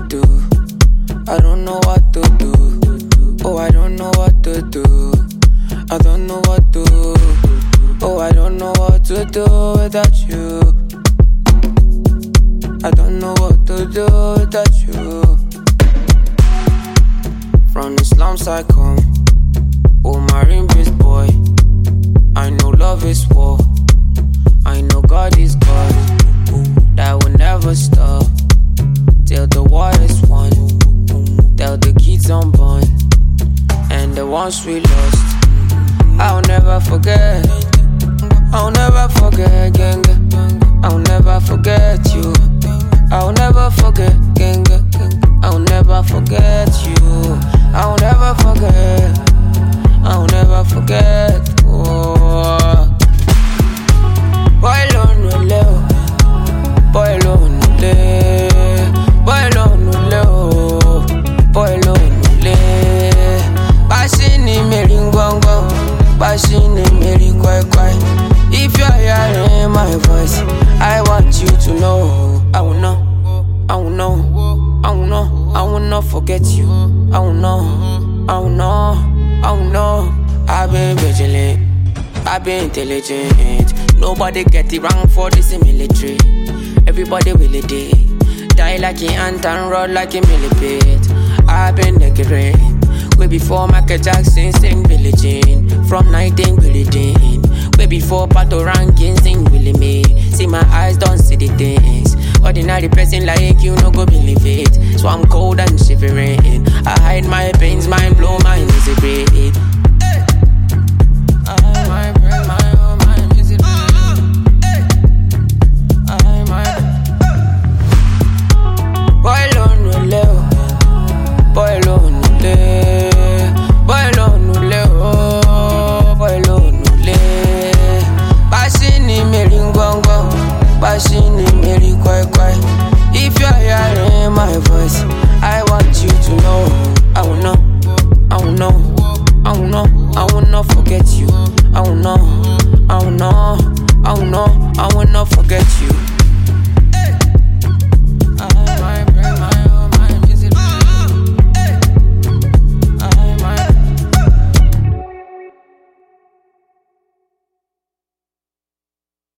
do. I don't know what to do. Oh, I don't know what to do. I don't know what to do. Oh, I don't know what to do without you. I don't know what to do without you. From the slums I come, oh marine beast boy. I know love is war. I know God is God. That will never stop till the war is won. Till the kids unborn and the ones we lost. I'll never forget. I'll never forget, gang. I'll never forget you. I'll never forget, gang. I'll never forget you. I'll never forget. I'll never forget. Oh. Boy, no leo. Boy, no leo. Boy, no leo. Boy, no leo. Bashini meringwango. Bashini meringwai. If you're hearing my voice, I want you to know. I will know. I will know. I will know. I will not forget you. I will know. I will know. I will know. I've been vigilant. I've been intelligent. Nobody get it wrong for this military. Everybody will it die like an ant and run like a millipede. I've been negligent. Way before Michael Jackson sing Billie Jean. From 19 Billie Jean. Way before Pato Rankin sing Willie Mae. See my eyes don't see the things. Ordinary person like you no go believe it. So I'm cold and shivering. I hide my pains, mind blow, mind is a break.